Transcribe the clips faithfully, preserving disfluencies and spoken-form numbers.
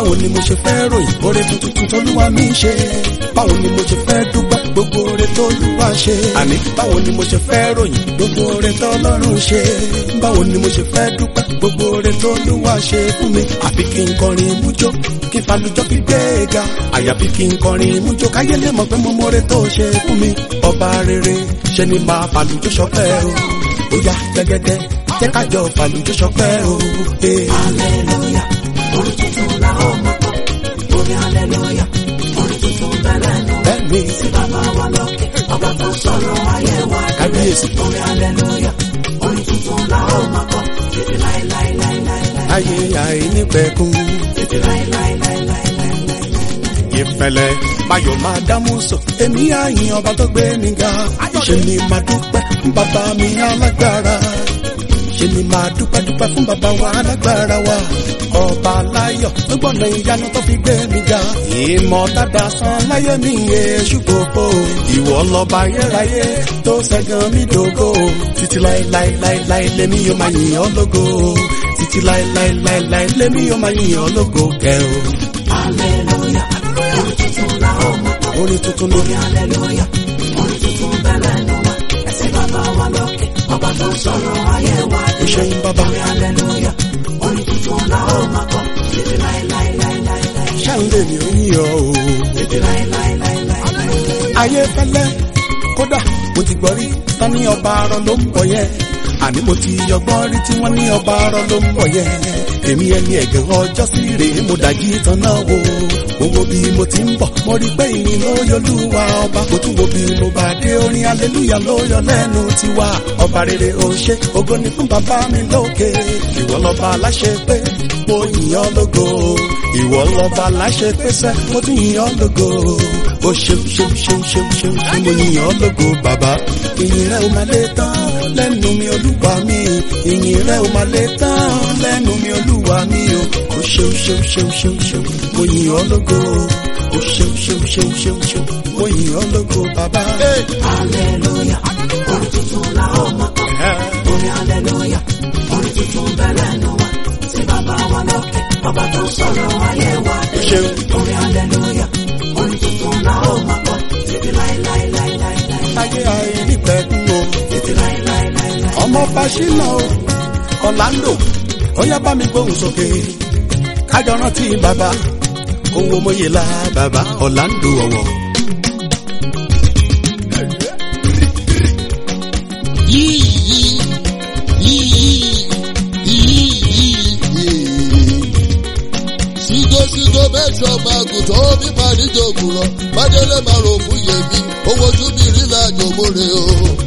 báwo ni mo ṣe fẹ́ ròyìn oore tuntun tólúwa mi ṣe báwo ni mo ṣe fẹ́ dúpẹ́ gbogbo oore tólúwa ṣe àní báwo ni mo ṣe fẹ́ ròyìn gbogbo oore tọ́lọ́run ṣe báwo ni mo ṣe fẹ́ dúpẹ́ gbogbo oore tólúwa ṣe fún mi àfi kí n kọrin mújó kí n falujọ́ fi gbé e ga àyàfi kí n kọrin mújó káyé lè mọ̀ pé mo mọ̀re tó ṣe fún mi ọba rere ṣe ni máa falujọ́ ṣọpẹ́ o ó yá gẹ́gẹ́dẹ́ jẹ́ kájọ falujọ́ ṣọpẹ́ o. Hallelujah, orin tuntun la ó máa kọ. Orin hallelujah, orin tuntun bẹ̀rẹ̀ nù. Bẹ́ẹ̀ni sí bàbá wa lókè, ọba tó sọ̀rọ̀ ayé wa. kábíyèsí Orin hallelujah, orin tuntun la ó máa kọ. Títí láéláéláéláé. ayé àìnípẹ̀kun Títí láéláéláéláé. ìfẹ̀lẹ̀ báyọ̀ máa dámú sọ èmi àyìn ọba tó gbé mi ga ṣe ni máa dúpẹ́ fún bàbá mi alágbára ṣe ni máa dúpẹ́ dúpẹ́ fún bàbá wa alágbára wa ọba láyọ̀ tó gbọ́nà ìyanu tó fi gbé mi ga ìmọ̀ dáadáa san láyé mi èṣù gbogbo ìwọ lọ́ba ayérayé tó ṣẹ́gun mi dògo títí láéláéláé lèmi yóò máa yìn ọ́ lógo títí láéláéláé lèmi yóò máa yìn ọ́ lógo kẹ́ o. Hallelujah, orin tuntun la ó máa kọ. orin tuntun ló Orin hallelujah, orin tuntun bẹ̀rẹ̀ nù wá. Ẹsẹ̀ bàbá wa lókè, ọba tó sọ̀rọ̀ ayé wa. ó ṣe ń bàbá Orin hallelujah, orin tuntun la ó máa kọ. Títí láéláéláéláé. ṣáńlé mi ò ní ọ o. Títí láéláéláéláé. ayé fẹ́lẹ́ kódà mo ti gbọ́ rí tán ní ọba arọ ló ń bọ̀ yẹn àní mo ti yọgbọ́n rí tí wọ́n ní ọba arọ ló ń bọ̀ yẹn èmi ẹni ẹ̀gẹ́ ọjọ́ sí rèé mo dàjí tán náà wo mo wo bí mo ti ń bọ̀ mo rí pé ìyìn ló yọ lúwa ọba mo tún wo bí mo bá dé orin aleluya ló yọ lẹ́nu tiwa ọba rere ó ṣe ògo ni fún bàbá mi lókè ìwọ lọ́ba aláṣẹ pé mo yìn ọ́ lógo ìwọ lọ́ba aláṣẹ pé sẹ́ mo tún yìn ọ́ lógo ó ṣeun ṣeun ṣeun ṣeun ṣeun ṣe mo yìn ọ́ lógo bàbá ìyìn rẹ ò máa lè tán lẹ́nu mi olúwa mi ìyìn rẹ ò máa lè tán lẹ́nu mi olúwa mi o ó ṣeun ṣeun ṣeun ṣeun ṣeun mo yìn ọ́ lógo ó ṣeun ṣeun ṣeun ṣeun ṣeun mo yìn ọ́ lógo bàbá. Hallelujah, orin tuntun la ó máa kọ. Orin hallelujah, orin tuntun bẹ̀rẹ̀ nù wá. Sí bàbá wa lókè, ọba tó sọ̀rọ̀ ayé wa. ṣeun Orin hallelujah, orin tuntun la ó máa kọ. Títí láéláéláéláé. ayé àìnípẹ̀kun o Títí láéláéláéláé. ọmọ fásinà o Orlando ó yá bá mi gbóhùn sókè kájọ rántí bàbá owó mọyé la bàbá Orlando ọwọ. Sigo mẹ́sọ̀ máa gùn tó mi máa níjọ ògùrọ̀. Bádélé máa rò fún yèmí, owó ojú mi rí láàjò mórè o.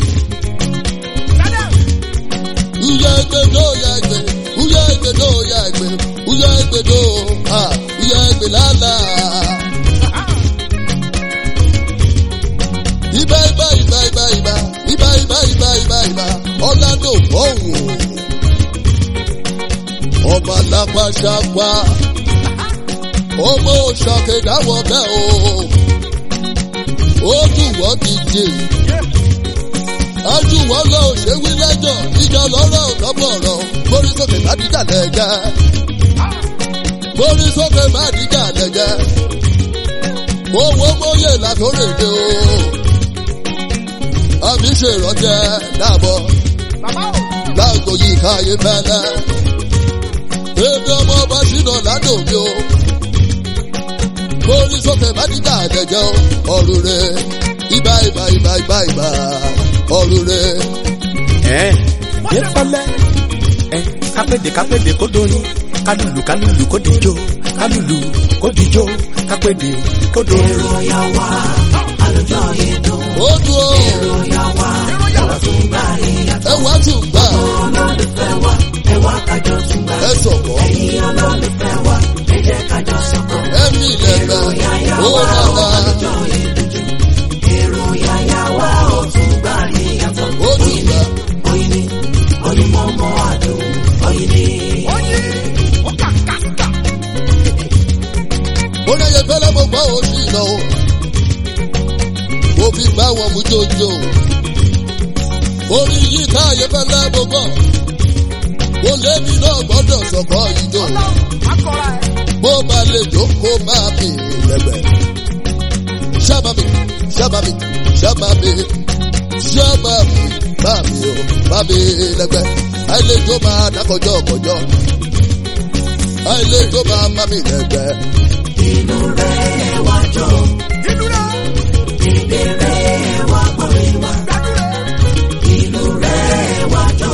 Uya ẹgbẹ́ tó ya ẹgbẹ́, uya ẹgbẹ́ tó ya ẹgbẹ́, uya ẹgbẹ́ tó ha, uya ẹgbẹ́ lálá. Ibà ibà ibà ibà ibà, ibà ibà ibà ibà ibà, Orlando bọ̀wọ̀. Ọba lápá ṣápá. Ọmọ òṣàkè dáwọ̀ bẹ́ẹ̀ o. Ó dùn wọ́n ti jè. A dùn wọ́n lọ òṣèwí lẹ́jọ́. Ìjà lọ́rọ̀ lọ́bọ̀rọ̀. Mórí sókè má dìjà lẹ́gẹ́. Mórí sókè má dìjà lẹ́gẹ́. Owó mọ́yè látòrèdè o. Àmì ṣèrànjẹ́ dàbọ̀. Láàgò yìí káyé fẹ́lẹ́. Èmi ọmọ ọba ṣìnà ládò mi o. Mórí sókè má dìjà lẹ́gẹ́ o. Ọ̀rùn rẹ̀ ibà ibà ibà ibà ibà. Ọ̀rùn rẹ̀. ẹ yẹ fẹlẹ ẹ kápẹ́dé kápẹ́dé kó doyin kálùlù kálùlù kó dijó kálùlù kó dijó kápẹ́dé kó doyin. Èrò ya wá, àlùjọ yìí dùn. Ó dùn o. Èrò ya wá, ẹwà tún gbà ìyàtọ̀. Ẹ wá tún gbà. Olólùfẹ́ wa, ẹ wá kájọ tún gbà. Ẹ sọ̀kọ́. Ẹ̀yin olólùfẹ́ wa, ẹ jẹ́ kájọ sọ̀kọ́. Ẹ̀mí ilẹ̀gbẹ́. Èrò ya ya Ó wá, nàlá. àlùjọ yìí dùn jù. Èrò ya ya wá, ó tún gbà ìyàtọ̀. Ó tún gbà. Oyin ni, oyin mọ́ mọ́ àdùn, oyin ni. Mo ní ẹyẹ fẹ́lẹ́ mo gbọ́ òsì iná o. Mo fi gbá wọn mú jòjò. Orí yìí ká ẹyẹ fẹ́lẹ́ mo gbọ́. Kò lémi náà gbọ́dọ̀ sọ̀kọ́ ìjọ. Bó bá lè jókòó máa bì lẹ́gbẹ̀ẹ́. Ṣábà mi, ṣábà mi, ṣábà mi, ṣábà mi, bá mi o, bá mi lẹ́gbẹ̀ẹ́. Àìlejò máa dákọjọ́ kọjọ́. Àìlejò máa bá mi lẹ́gbẹ̀ẹ́. Inú rẹ̀ wá jọ. Èdè rẹ̀ wá gbọ́rin wá. Inú rẹ̀ wá jọ.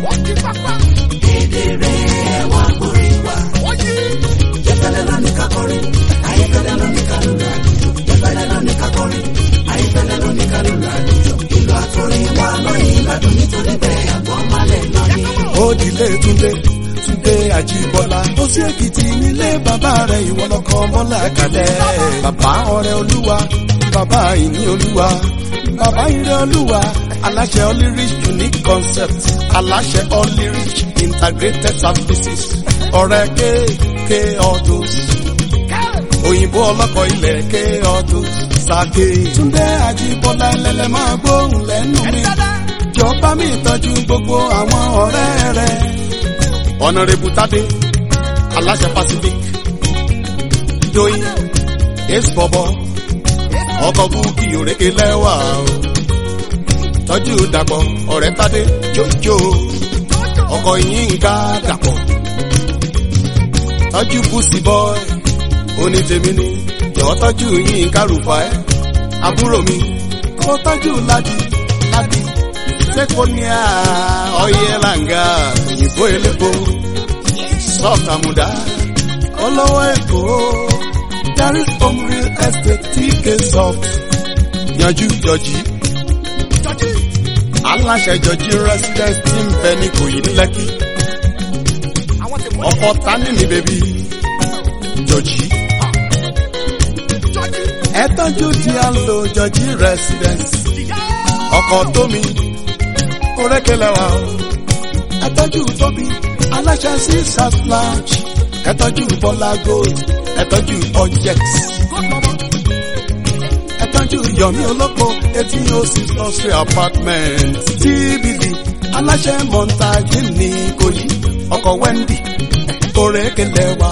Èdè rẹ̀ wá gbọ́rin wá. Yẹ́fẹ́lẹ́ lọ ní kakọrin, ayẹ́fẹ́lẹ́ lọ ní kálùlù àdújọ. Yẹ́fẹ́lẹ́ lọ ní kakọrin, ayẹ́fẹ́lẹ́ lọ ní kálùlù àdújọ. Ìlú àtúrin wá lọ́yìn ládùn nítorí bẹ́ẹ̀ àgbọ̀n malẹ̀ lọ́yìn. Ó dilé Túndé Túndé Àjíbọ́lá ó sí Èkìtì nílé bàbá rẹ̀ ìwọ lọkọ Bọ́lá kalẹ̀. Bàbá ọrẹ Olúwa bàbá ìní Olúwa bàbá ìrẹ Olúwa aláṣẹ Olyrich unique concept aláṣẹ Olyrich integrated services ọ̀rẹ́ kéèké autos òyìnbó ọlọ́kọ̀ ilẹ̀ ké autos sàké. Túndé Àjíbọ́lá ẹlẹ́lẹ́ máa gbóhùn lẹ́nu mi jọba mi tọ́jú gbogbo àwọn ọ̀rẹ́ rẹ̀. Honorable Tade aláṣẹ Pacific Doyin Ace Bobo ọkọ̀ búkì òrékè lẹ́wà o tọ́jú Dàpọ̀ ọ̀rẹ́ Tade Jojo ọkọ̀ Yínká Dàpọ̀ tọ́jú Pussy Boy onítèmi ni jọ̀ọ́ tọ́jú Yínká Rufai àbúrò mi kó tọ́jú Ládì Ládì Sekonia Oyelanga òyìnbó elépo soft àmúdá olówó Èkó Dari home real estate T K soft yanjú Jọjí aláṣẹ Jọjí residence tí ń bẹ ní Ìkòyí ní Lẹ́kì ọkọ̀ tání ní bèbí Jọjí ẹ tọ́jú tí a ń lo Jọjí residence ọkọ̀ tómi orékelẹ́wà o ẹ tọ́jú tóbi aláṣẹ Caesars lounge ẹ tọ́jú Bọ́lá gold ẹ tọ́jú object ẹ tọ́jú Yomi Olóko eighteen oh six luxury apartment T B D aláṣẹ montage ní Ìkòyí ọkọ̀ Wendy orékelẹ́wà.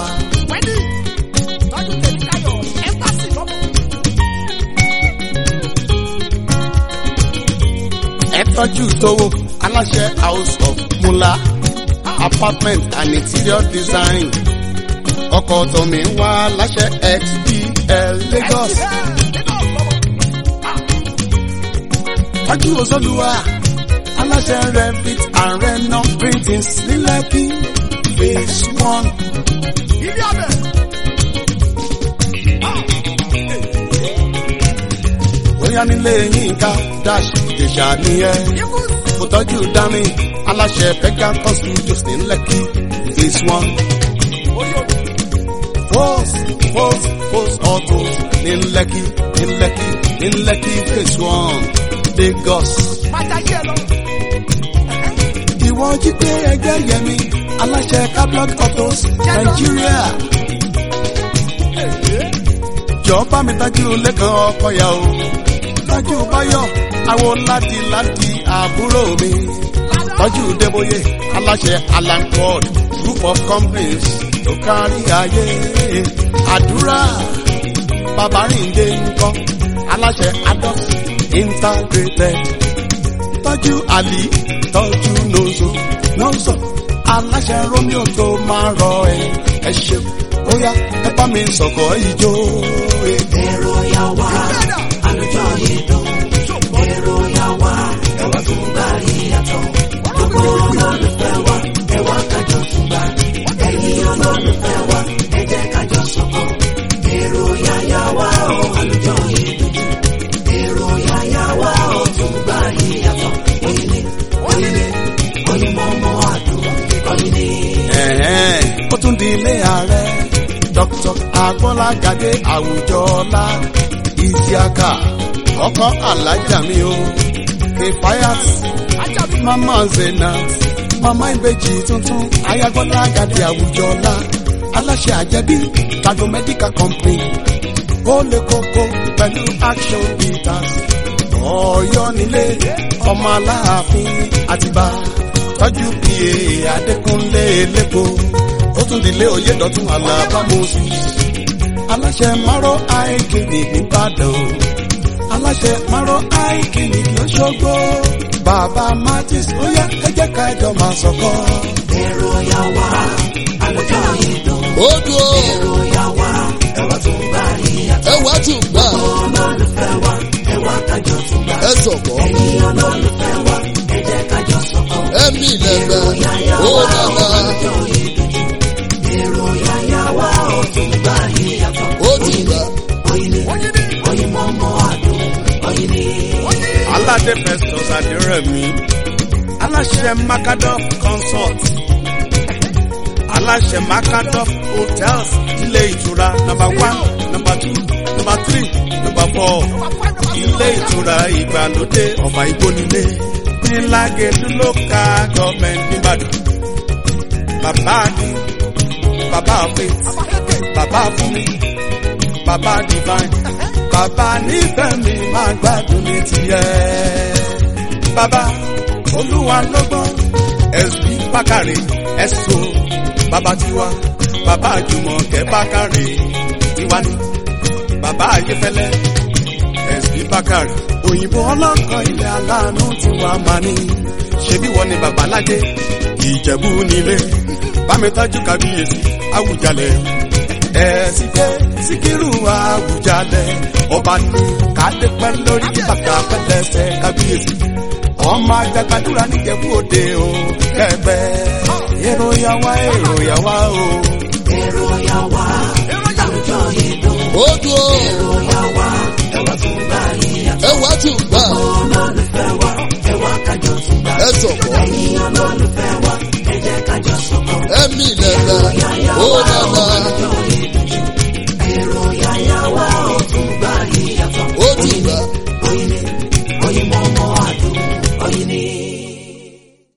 ẹ tọ́jú Tówó aláṣẹ house of Mula apartment and interior design ọkọ̀ tómi wá aláṣẹ X P L Lagos. tọ́jú Òṣòlùwà aláṣẹ Revit and Reno printings ní Lẹ́kì phase one. bóyá nílé Yínká dash ìjẹ̀ṣà nìyẹn kò tọ́jú Dami aláṣẹ Pegasus studios ní Lẹ́kì phase one. Post post post autos ní Lẹ́kì ní Lẹ́kì ní Lẹ́kì phase one Lagos. ìwọ Jídé ẹgbẹ́ yẹmi aláṣẹ Cablog autos Nigeria. jọ bá mi tájú Lẹ́kan Ọkọ̀yà o tọ́jú Báyọ̀ àwọn láti láti àbúrò mi tọ́jú Débóyè aláṣẹ Alan Ford group of companies tó kárí ayé. Àdúrà Babárìndé ńkọ́ aláṣẹ Adox integrated tọ́jú Ali tọ́jú Nozo Nozo aláṣẹ Romeo tó máa rọ ẹ ẹ ṣe óyá ẹ bá mi sọ̀kọ̀ ìjó. Èrò yà wá àlùjọ yìí dùn. Èrò yà wá ẹwà tó gbà yíyàtọ̀. Gbogbo olólùfẹ́ wa ẹwà kájọ tún gbà. Ẹ̀yin olólùfẹ́ wa ẹ jẹ́ kájọ sọ̀kọ̀. Èrò yà yà wá o àlùjọ yìí dùn. Èrò yà yà wá o tún gbà yíyàtọ̀. Oyin ni oyin ni oyin mọ́mọ́ àdúrà oyin ni. Ẹ̀hẹ́n ó tún di ilé ààrẹ Doctor Agbọ́lágadé Àwùjọọlá Isiaka ọkọ alájà mi o Kefayat mama Zenat mama ìbejì tuntun Ayagbọ́lágadé Àwùjọọlá aláṣẹ àjẹbí Tago Medical Company ó lè kókó pẹ̀lú Action Bitters Ọ̀yọ́ nílé ọmọ Aláàfin Àtìbà tọ́jú pa Adékúnlé elépo ó tún dilé oyè dọ̀tún alábàmọ́sí aláṣẹ márọ̀ àìkíní nìbàdàn aláṣẹ márọ̀ àìkíní lọ́ṣọ́gbó bàbá Martins ó yá ẹ jẹ́ ká jọ máa sọ̀kọ́. èrò yà wá àlùjọ yìí dùn. ó dùn. èrò yà wá ẹwà tún gbà ìyàtọ̀. ẹwà tún gbà. olólùfẹ́ wa ẹwà kájọ tún gbà. ẹ sọ̀kọ́. ẹ̀yin olólùfẹ́ wa ẹ jẹ́ kájọ sọ̀kọ́. ẹ̀mí lẹ́gbẹ̀ ó dàgbà. àlùjọ yìí dùn jù. èrò yà yà wá ó tún gbà ìyàtọ̀. ó tún gbà. oyin ni oyin mọ́ mọ́ àdùn oyin ni. aládé Festus Adérẹ̀mí aláṣẹ Macadoff Consult aláṣẹ Macadoff Hotels ilé ìtura number one number two number three number four ilé ìtura ìgbàlódé ọ̀fà ìgbónilé ní Lágẹ̀lú local government nìbàdàn bàbá àdì bàbá faith bàbá fúnmi bàbá divine bàbá nífẹ̀ẹ́ mi máa gbádùn ní tiẹ̀. bàbá olúwa lọ́gbọ́n ẹ̀sùn bákàrè ẹ̀sùn bàbá tiwa bàbá Jùmọ̀kẹ́ bákàrè tiwa ni bàbá ayéfẹ́lẹ́ ẹ̀sùn bákàrè òyìnbó ọlọ́kọ̀ ilẹ̀ aláàánú tiwa máa ní ṣebí wọ́n ní bàbá lájẹ́ Ìjẹ̀bú nílé bámi tájú kábíyèsí Àwùjalẹ̀ ẹ̀sìn jẹ́ Síkírù Àwùjalẹ̀ ọba ní kádé pẹ́ lórí bàtà pẹ́lẹ́sẹ̀ kábíyèsí ọmọ àjàkadúrà níjẹ̀bú òde o kẹgbẹ́ èrò yà wá èrò yà wá o. èrò yà wá àlùjọ yìí dùn. ó dùn. èrò yà wá ẹwà tún gbà ìyàtọ̀. ẹwà tún gbà.